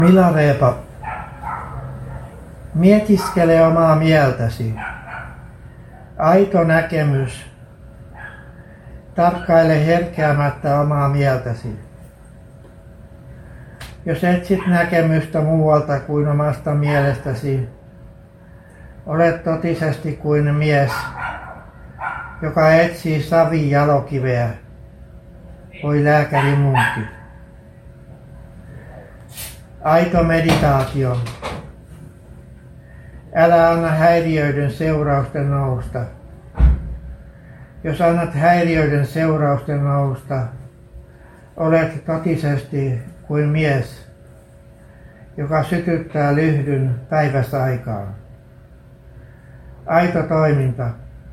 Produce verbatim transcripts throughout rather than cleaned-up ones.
Milarepa, mietiskele omaa mieltäsi. Aito näkemys. Tarkkaile herkeämättä omaa mieltäsi. Jos etsit näkemystä muualta kuin omasta mielestäsi, olet totisesti kuin mies, joka etsii savijalokiveä. Oi lääkäri munkki. Aito meditaatio. Älä anna häiriöiden seurausten nousta. Jos annat häiriöiden seurausten nousta, olet totisesti kuin mies, joka sytyttää lyhdyn päiväsaikaan. Aito toiminta.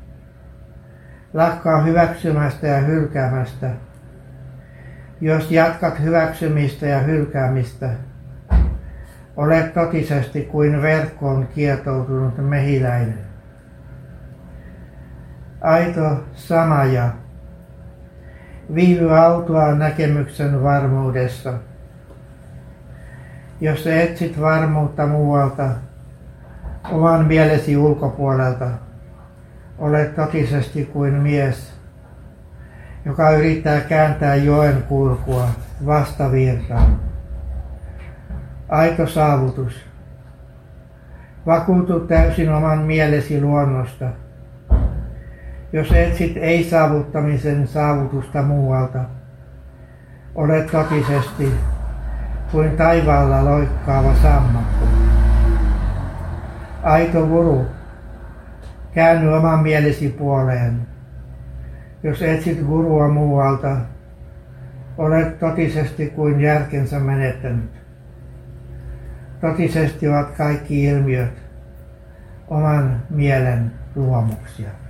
Lakkaa hyväksymästä ja hylkäämästä. Jos jatkat hyväksymistä ja hylkäämistä, olet totisesti kuin verkkoon kietoutunut mehiläinen. Aito samaja. Viihdy autuaan näkemyksen varmuudessa. Jos etsit varmuutta muualta, oman mielesi ulkopuolelta, olet totisesti kuin mies, joka yrittää kääntää joen kulkua vastavirtaan. Aito saavutus. Vakuutu täysin oman mielesi luonnosta. Jos etsit ei-saavuttamisen saavutusta muualta, olet totisesti kuin taivaalla loikkaava sammakko. Aito guru. Käänny oman mielesi puoleen. Jos etsit gurua muualta, olet totisesti kuin järkensä menettänyt. Totisesti ovat kaikki ilmiöt oman mielen luomuksia.